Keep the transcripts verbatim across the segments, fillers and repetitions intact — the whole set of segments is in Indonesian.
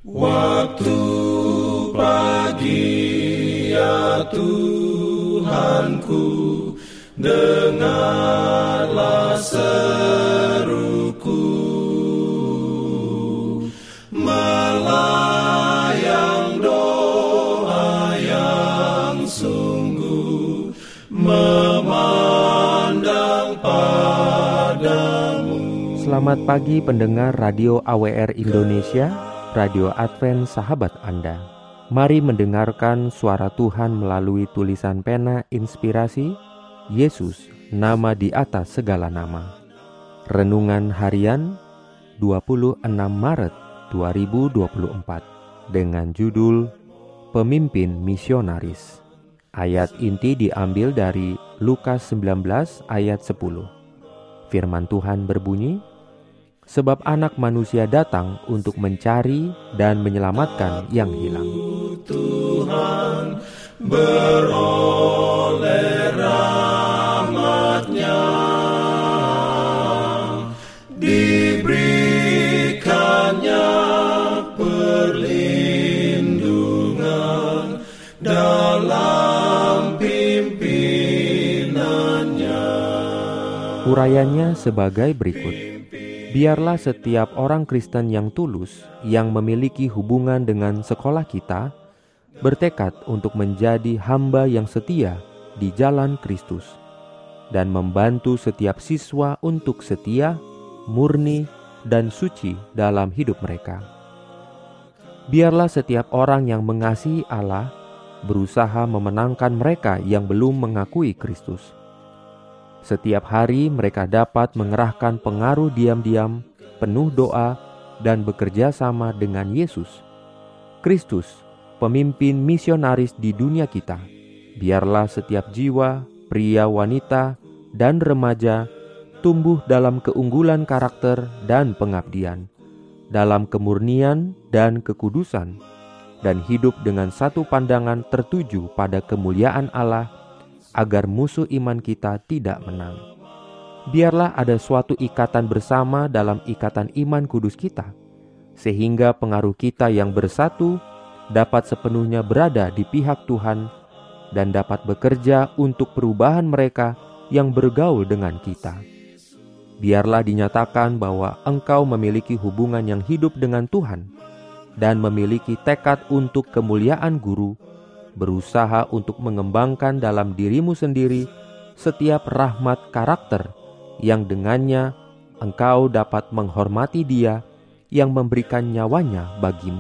Waktu pagi ya Tuhanku, dengarlah seruku, melayang doa yang sungguh, memandang padamu. Selamat pagi pendengar Radio A W R Indonesia, Radio Advent sahabat Anda. Mari mendengarkan suara Tuhan melalui tulisan pena inspirasi Yesus, nama di atas segala nama. Renungan harian dua puluh enam Maret dua ribu dua puluh empat dengan judul Pemimpin Misionaris. Ayat inti diambil dari Lukas sembilan belas ayat sepuluh. Firman Tuhan berbunyi, sebab anak manusia datang untuk mencari dan menyelamatkan yang hilang. Tuhan beroleh rahmat-Nya, diberikannya perlindungan dalam pimpinannya. Urayanya sebagai berikut. Biarlah setiap orang Kristen yang tulus, yang memiliki hubungan dengan sekolah kita, bertekad untuk menjadi hamba yang setia di jalan Kristus, dan membantu setiap siswa untuk setia, murni, dan suci dalam hidup mereka. Biarlah setiap orang yang mengasihi Allah berusaha memenangkan mereka yang belum mengakui Kristus. Setiap hari mereka dapat mengerahkan pengaruh diam-diam, penuh doa, dan bekerja sama dengan Yesus, Kristus, pemimpin misionaris di dunia kita. Biarlah setiap jiwa, pria, wanita, dan remaja tumbuh dalam keunggulan karakter dan pengabdian, dalam kemurnian dan kekudusan, dan hidup dengan satu pandangan tertuju pada kemuliaan Allah, agar musuh iman kita tidak menang. Biarlah ada suatu ikatan bersama dalam ikatan iman kudus kita, sehingga pengaruh kita yang bersatu dapat sepenuhnya berada di pihak Tuhan dan dapat bekerja untuk perubahan mereka yang bergaul dengan kita. Biarlah dinyatakan bahwa engkau memiliki hubungan yang hidup dengan Tuhan dan memiliki tekad untuk kemuliaan Guru, berusaha untuk mengembangkan dalam dirimu sendiri setiap rahmat karakter yang dengannya engkau dapat menghormati Dia yang memberikan nyawanya bagimu.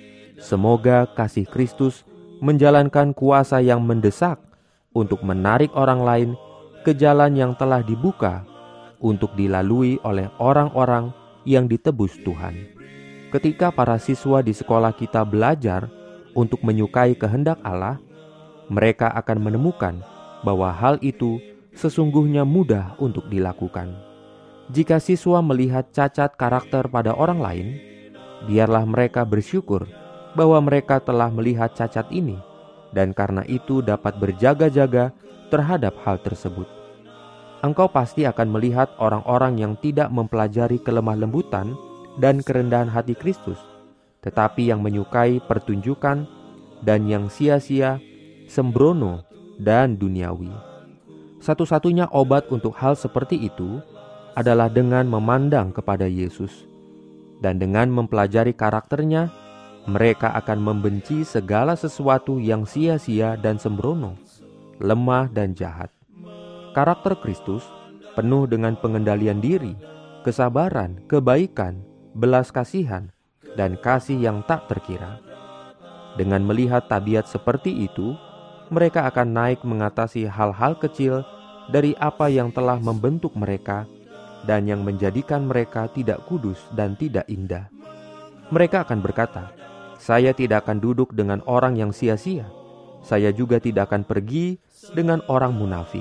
Semoga kasih Kristus menjalankan kuasa yang mendesak untuk menarik orang lain ke jalan yang telah dibuka untuk dilalui oleh orang-orang yang ditebus Tuhan. Ketika para siswa di sekolah kita belajar untuk menyukai kehendak Allah, mereka akan menemukan bahwa hal itu sesungguhnya mudah untuk dilakukan. Jika siswa melihat cacat karakter pada orang lain, biarlah mereka bersyukur bahwa mereka telah melihat cacat ini, dan karena itu dapat berjaga-jaga terhadap hal tersebut. Engkau pasti akan melihat orang-orang yang tidak mempelajari kelemah lembutan dan kerendahan hati Kristus, tetapi yang menyukai pertunjukan dan yang sia-sia, sembrono, dan duniawi. Satu-satunya obat untuk hal seperti itu adalah dengan memandang kepada Yesus. Dan dengan mempelajari karakternya, mereka akan membenci segala sesuatu yang sia-sia dan sembrono, lemah dan jahat. Karakter Kristus penuh dengan pengendalian diri, kesabaran, kebaikan, belas kasihan, dan kasih yang tak terkira. Dengan melihat tabiat seperti itu, mereka akan naik mengatasi hal-hal kecil dari apa yang telah membentuk mereka dan yang menjadikan mereka tidak kudus dan tidak indah. Mereka akan berkata, "Saya tidak akan duduk dengan orang yang sia-sia. Saya juga tidak akan pergi dengan orang munafik."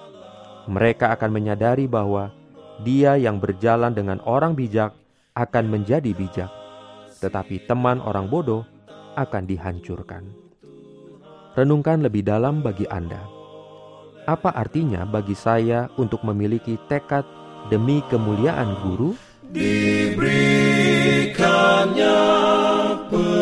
Mereka akan menyadari bahwa dia yang berjalan dengan orang bijak akan menjadi bijak, tetapi teman orang bodoh akan dihancurkan. Renungkan lebih dalam bagi Anda. Apa artinya bagi saya untuk memiliki tekad demi kemuliaan Guru? Diberikannya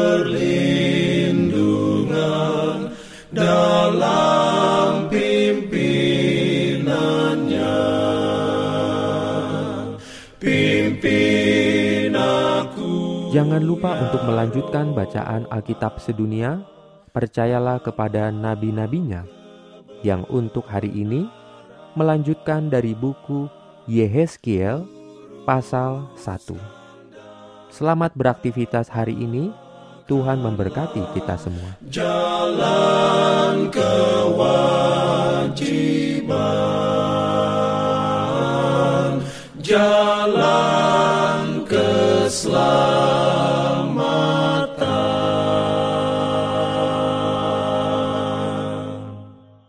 Jangan lupa untuk melanjutkan bacaan Alkitab sedunia. Percayalah kepada nabi-nabinya yang untuk hari ini melanjutkan dari buku Yehezkiel pasal satu. Selamat beraktivitas hari ini. Tuhan memberkati kita semua. Jalan kewajiban, jalan